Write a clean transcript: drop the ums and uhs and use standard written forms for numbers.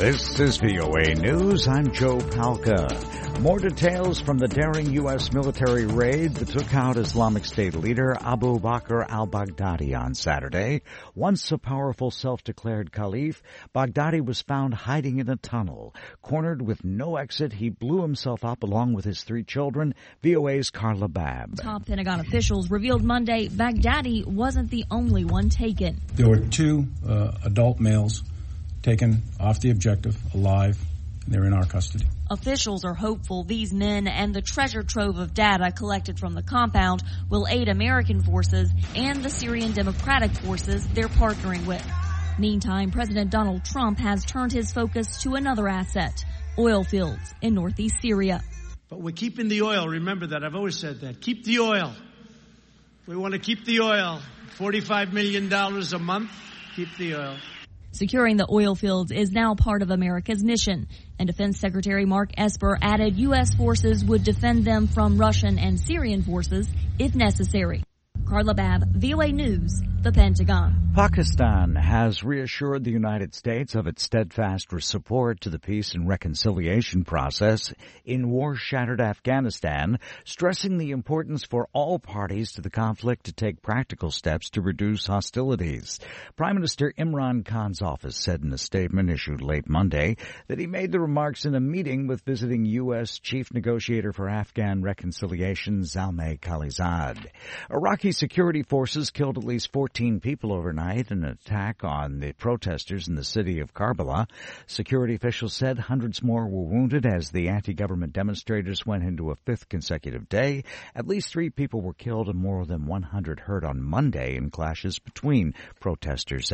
This is VOA News. I'm Joe Palca. More details from the daring U.S. military raid that took out Islamic State leader Abu Bakr al-Baghdadi on Saturday. Once a powerful self-declared caliph, Baghdadi was found hiding in a tunnel. Cornered with no exit, he blew himself up along with his 3 children. VOA's Carla Babb. Top Pentagon officials revealed Monday Baghdadi wasn't the only one taken. There were 2 adult males taken off the objective, alive, and they're in our custody. Officials are hopeful these men and the treasure trove of data collected from the compound will aid American forces and the Syrian Democratic Forces they're partnering with. Meantime, President Donald Trump has turned his focus to another asset, oil fields in northeast Syria. But we're keeping the oil. Remember that. I've always said that. Keep the oil. We want to keep the oil. $45 million a month. Keep the oil. Securing the oil fields is now part of America's mission, and Defense Secretary Mark Esper added U.S. forces would defend them from Russian and Syrian forces if necessary. Carla Babb, VOA News, the Pentagon. Pakistan has reassured the United States of its steadfast support to the peace and reconciliation process in war-shattered Afghanistan, stressing the importance for all parties to the conflict to take practical steps to reduce hostilities. Prime Minister Imran Khan's office said in a statement issued late Monday that he made the remarks in a meeting with visiting U.S. Chief Negotiator for Afghan Reconciliation Zalmay Khalilzad. Iraqi security forces killed at least 14 people overnight in an attack on the protesters in the city of Karbala. Security officials said hundreds more were wounded as the anti-government demonstrators went into a 5th consecutive day. At least 3 people were killed and more than 100 hurt on Monday in clashes between protesters